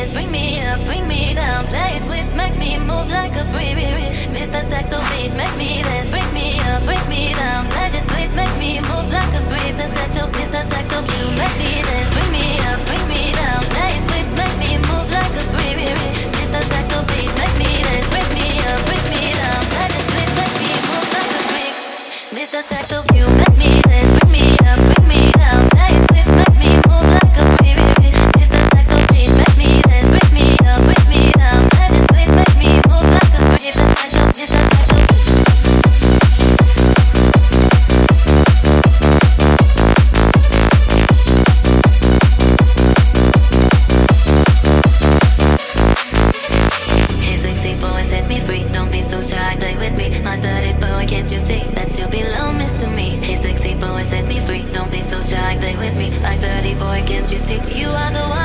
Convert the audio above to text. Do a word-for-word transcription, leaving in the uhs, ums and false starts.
this, bring me up, bring me down. Play it with, make me move like a freebie. Mister Saxo beat, make me this, bring me up, bring me down. Play it sweet, make me move like a freeze. The Saxo, Mister Saxo, you make me this, bring me up, bring me down. Play it sweet, make me move like a freebie. Mister Saxo beat, make me this, bring me up, bring me down. Play it sweet, make me move like a freak. Mister Saxo, you make me this, bring me up, bring me down. Play it sweet, make me move like a freebie. Mister Saxo beat, make me this, bring me up, bring me down. Play it sweet, make me move like a freak. Mister Saxo, Mister Saxo. Hey sexy boy, set me free. Don't be so shy, play with me. My dirty boy, can't you see that you belong, Mister Me? Hey sexy boy, set me free. Don't be so shy, play with me. My dirty boy, can't you see you are the one?